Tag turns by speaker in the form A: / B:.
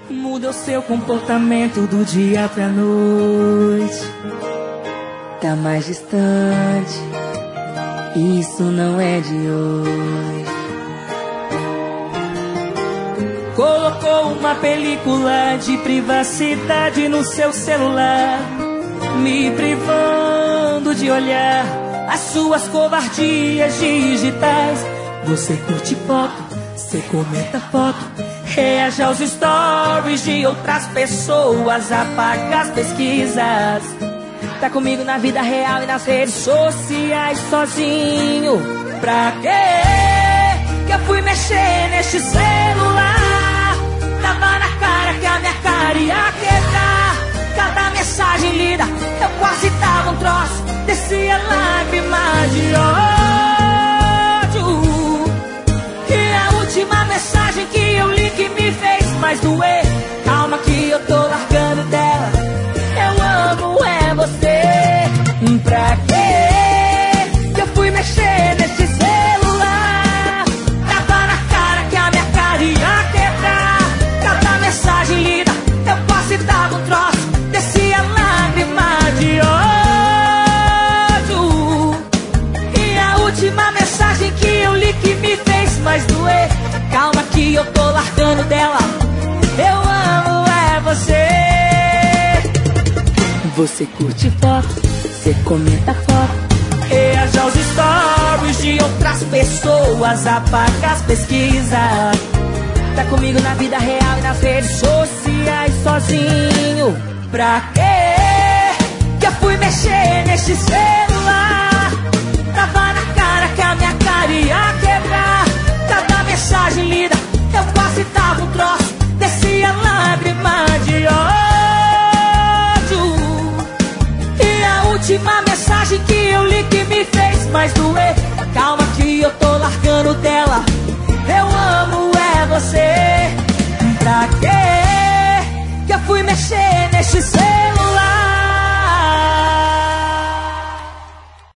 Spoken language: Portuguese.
A: Muda o seu comportamento do dia pra noite. Tá mais distante, isso não é de hoje. Colocou uma película de privacidade no seu celular, me privando de olhar as suas covardias digitais. Você curte foto, você comenta foto, reage aos stories de outras pessoas, apaga as pesquisas. Tá comigo na vida real e nas redes sociais sozinho. Pra quê que eu fui mexer neste celular? Tava na cara que a minha cara ia quebrar. Cada mensagem lida, eu quase tava um troço, descia lágrima de ódio. E a última mensagem que eu li que me fez mais doer: calma que eu tô largando dela, eu amo é você. Pra quê que eu fui mexer nesse celular? Tava na cara que a minha cara ia quebrar. Cada mensagem lida, eu quase dava um troço, descia lágrima de ódio. E a última mensagem que eu li que me fez mais doer: calma que eu tô largando dela, eu amo é você. Você curte foto, você comenta foto, reage aos stories de outras pessoas, apaga as pesquisas. Tá comigo na vida real e nas redes sociais sozinho. Pra quê que eu fui mexer nesse celular? Tava na cara que a minha cara ia quebrar. Cada mensagem lida, eu quase tava um troço, descia lágrima de ódio. E a última mensagem que eu li que me fez mais doer: calma que eu tô largando dela, eu amo é você. Pra quê